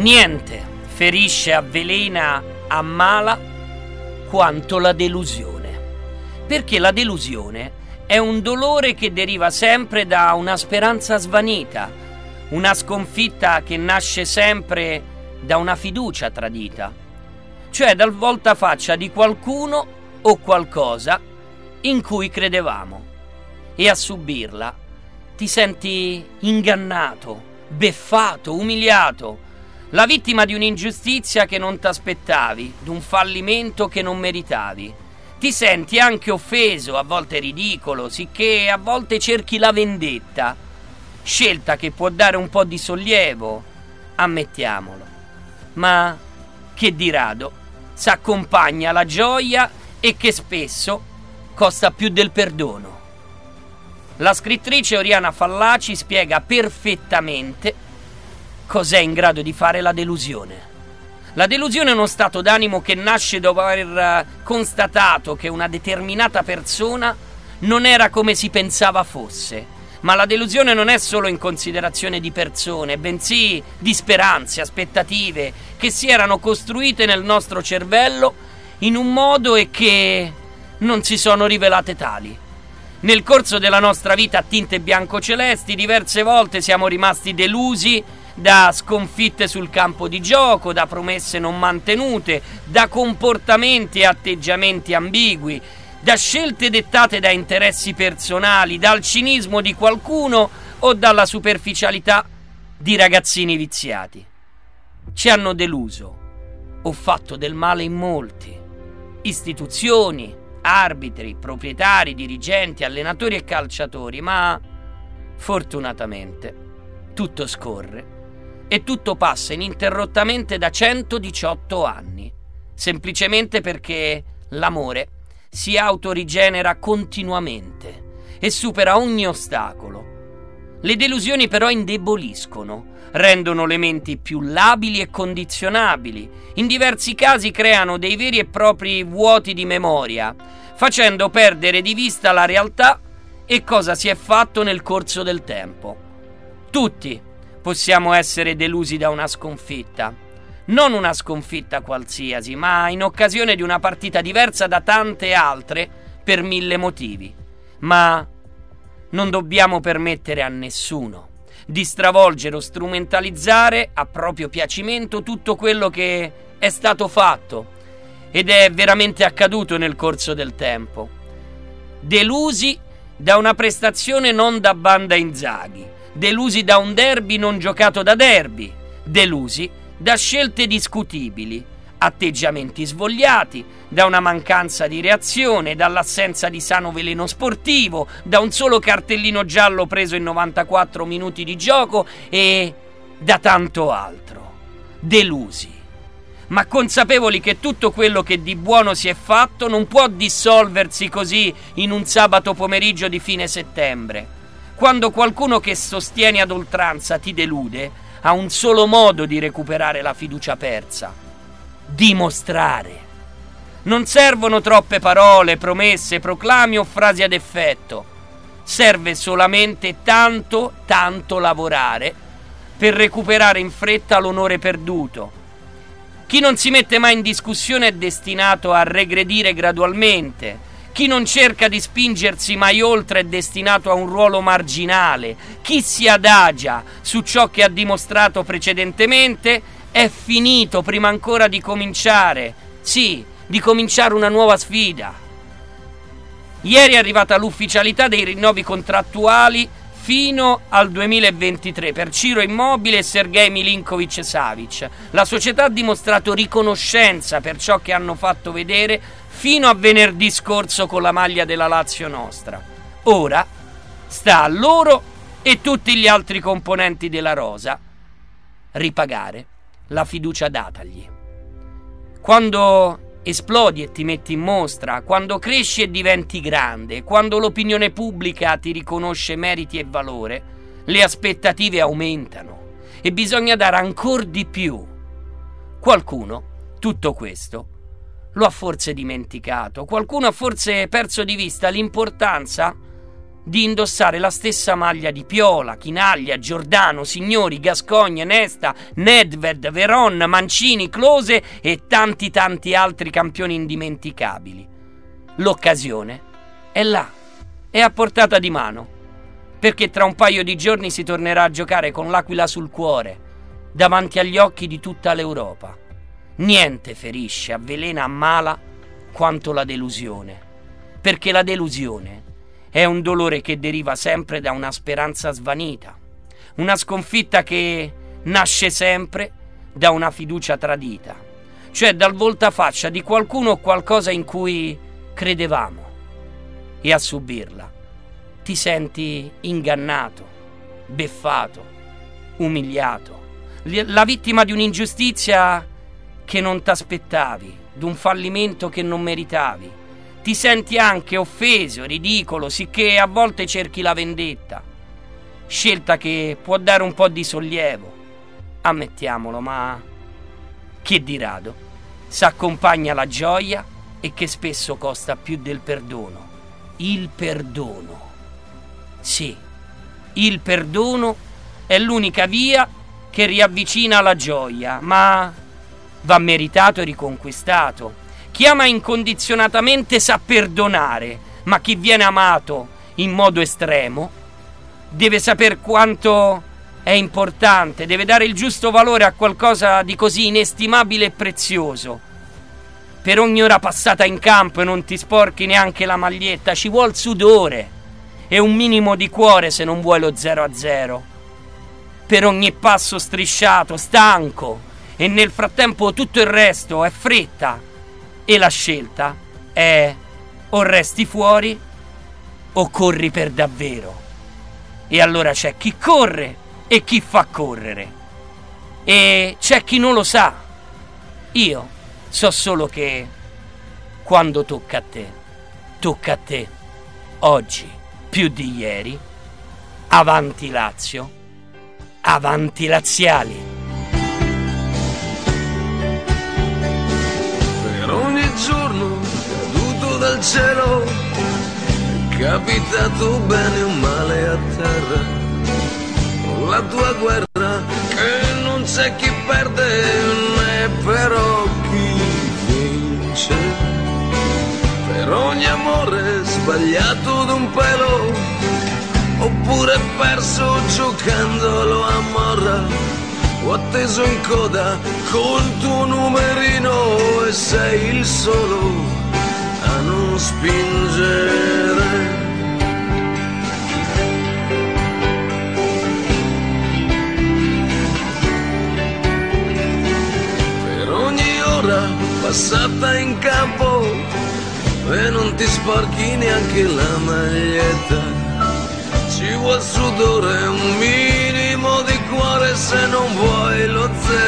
Niente ferisce, avvelena, ammala quanto la delusione. Perché la delusione è un dolore che deriva sempre da una speranza svanita, una sconfitta che nasce sempre da una fiducia tradita, cioè dal voltafaccia di qualcuno o qualcosa in cui credevamo, e a subirla ti senti ingannato, beffato, umiliato, la vittima di un'ingiustizia che non t'aspettavi, di un fallimento che non meritavi. Ti senti anche offeso, a volte ridicolo, sicché a volte cerchi la vendetta, scelta che può dare un po' di sollievo, ammettiamolo, ma che di rado s'accompagna alla gioia e che spesso costa più del perdono. La scrittrice Oriana Fallaci spiega perfettamente cos'è in grado di fare la delusione. La delusione è uno stato d'animo che nasce dopo aver constatato che una determinata persona non era come si pensava fosse. Ma la delusione non è solo in considerazione di persone, bensì di speranze, aspettative che si erano costruite nel nostro cervello in un modo e che non si sono rivelate tali. Nel corso della nostra vita a tinte bianco-celesti diverse volte siamo rimasti delusi da sconfitte sul campo di gioco, da promesse non mantenute, da comportamenti e atteggiamenti ambigui, da scelte dettate da interessi personali, dal cinismo di qualcuno o dalla superficialità di ragazzini viziati. Ci hanno deluso o fatto del male in molti: istituzioni, arbitri, proprietari, dirigenti, allenatori e calciatori, ma fortunatamente tutto scorre e tutto passa ininterrottamente da 118 anni, semplicemente perché l'amore si autorigenera continuamente e supera ogni ostacolo. Le delusioni però indeboliscono, rendono le menti più labili e condizionabili, in diversi casi creano dei veri e propri vuoti di memoria, facendo perdere di vista la realtà e cosa si è fatto nel corso del tempo. Tutti possiamo essere delusi da una sconfitta. Non una sconfitta qualsiasi, ma in occasione di una partita diversa da tante altre per 1000 motivi. Ma non dobbiamo permettere a nessuno di stravolgere o strumentalizzare a proprio piacimento tutto quello che è stato fatto ed è veramente accaduto nel corso del tempo. Delusi da una prestazione non da Banda Inzaghi, delusi da un derby non giocato da derby, delusi da scelte discutibili, atteggiamenti svogliati, da una mancanza di reazione, dall'assenza di sano veleno sportivo, da un solo cartellino giallo preso in 94 minuti di gioco e da tanto altro. Delusi, ma consapevoli che tutto quello che di buono si è fatto non può dissolversi così in un sabato pomeriggio di fine settembre. Quando qualcuno che sostieni ad oltranza ti delude, ha un solo modo di recuperare la fiducia persa: dimostrare. Non servono troppe parole, promesse, proclami o frasi ad effetto. Serve solamente tanto lavorare per recuperare in fretta l'onore perduto. Chi non si mette mai in discussione è destinato a regredire gradualmente. Chi non cerca di spingersi mai oltre è destinato a un ruolo marginale. Chi si adagia su ciò che ha dimostrato precedentemente è finito prima ancora di cominciare. Sì, di cominciare una nuova sfida. Ieri è arrivata l'ufficialità dei rinnovi contrattuali fino al 2023 per Ciro Immobile e Sergej Milinkovic-Savic. La società ha dimostrato riconoscenza per ciò che hanno fatto vedere fino a venerdì scorso con la maglia della Lazio nostra. Ora sta a loro e tutti gli altri componenti della rosa ripagare la fiducia datagli. Quando esplodi e ti metti in mostra, quando cresci e diventi grande, quando l'opinione pubblica ti riconosce meriti e valore, le aspettative aumentano e bisogna dare ancora di più. Qualcuno tutto questo lo ha forse dimenticato, qualcuno ha forse perso di vista l'importanza di indossare la stessa maglia di Piola, Chinaglia, Giordano, Signori, Gascogne, Nesta, Nedved, Veron, Mancini, Klose e tanti altri campioni indimenticabili. L'occasione è là, è a portata di mano, perché tra un paio di giorni si tornerà a giocare con l'Aquila sul cuore, davanti agli occhi di tutta l'Europa. Niente ferisce, avvelena, ammala quanto la delusione, perché la delusione è un dolore che deriva sempre da una speranza svanita, una sconfitta che nasce sempre da una fiducia tradita, cioè dal voltafaccia di qualcuno o qualcosa in cui credevamo, e a subirla ti senti ingannato, beffato, umiliato, la vittima di un'ingiustizia che non t'aspettavi, di un fallimento che non meritavi. Ti senti anche offeso, ridicolo, sicché a volte cerchi la vendetta, scelta che può dare un po' di sollievo, ammettiamolo, ma che di rado s'accompagna la gioia e che spesso costa più del perdono. Il perdono. Sì, il perdono è l'unica via che riavvicina alla gioia, ma va meritato e riconquistato. Chi ama incondizionatamente sa perdonare, ma chi viene amato in modo estremo deve saper quanto è importante, deve dare il giusto valore a qualcosa di così inestimabile e prezioso. Per ogni ora passata in campo e non ti sporchi neanche la maglietta, ci vuol sudore e un minimo di cuore se non vuoi lo 0-0. Per ogni passo strisciato, stanco, e nel frattempo tutto il resto è fretta. E la scelta è o resti fuori o corri per davvero. E allora c'è chi corre e chi fa correre. E c'è chi non lo sa. Io so solo che quando tocca a te, oggi più di ieri. Avanti Lazio, avanti laziali. Ogni giorno caduto dal cielo, capitato bene o male a terra, con la tua guerra che non c'è chi perde né però chi vince, per ogni amore sbagliato d'un pelo, oppure perso giocandolo a morra. Ho atteso in coda col tuo numerino e sei il solo a non spingere. Per ogni ora passata in campo e non ti sporchi neanche la maglietta, ci vuol sudore, un minimo di cuore se non vuoi lo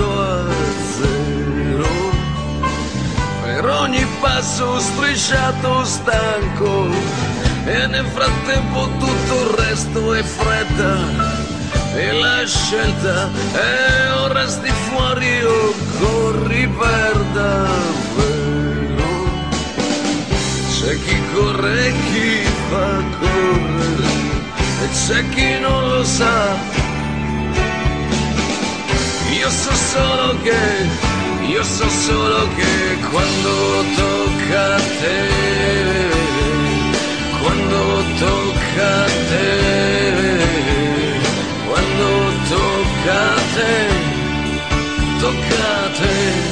0-0. Per ogni passo strisciato stanco e nel frattempo tutto il resto è fretta. E la scelta è o resti fuori o corri per davvero. C'è chi corre e chi fa correre e c'è chi non lo sa. Io so solo che quando tocca a te, quando tocca a te, quando tocca a te, tocca a te.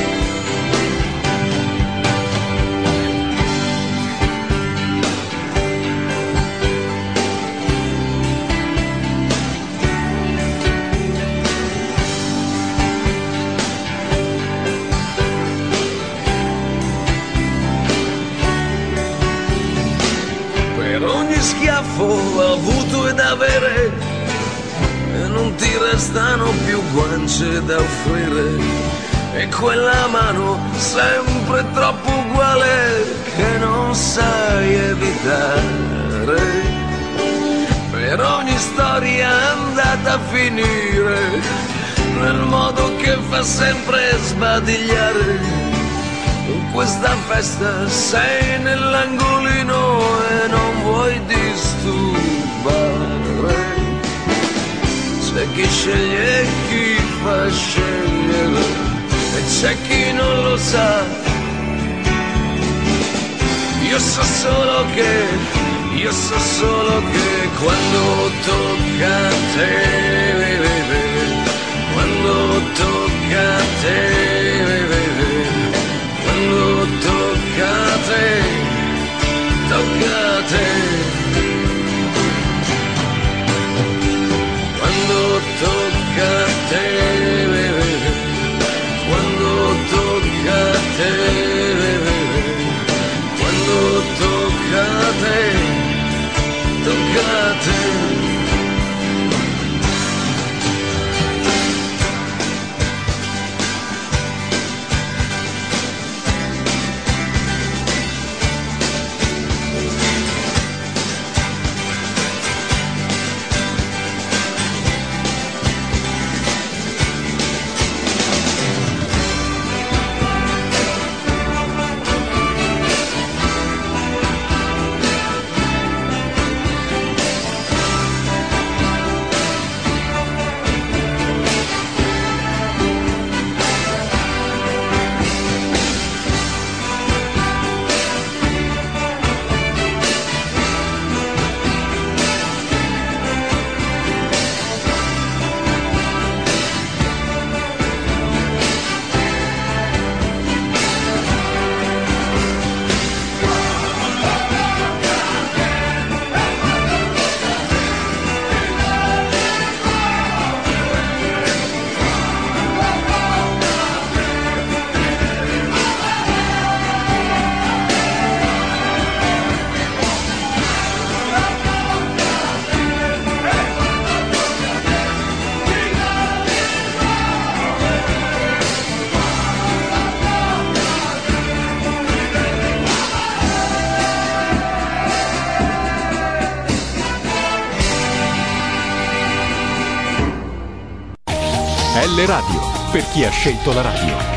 Schiaffo avuto ed avere e non ti restano più guance da offrire e quella mano sempre troppo uguale che non sai evitare. Per ogni storia andata a finire nel modo che fa sempre sbadigliare. In questa festa sei nell'angolino e non vuoi disturbare. chi sceglie e chi fa scegliere, e c'è chi non lo sa. Io so solo che quando tocca a te, quando tocca a te, quando tocca a te, tocca a te. Quando tocca a te, quando tocca a te, quando tocca a te, tocca a te. L Radio, per chi ha scelto la radio.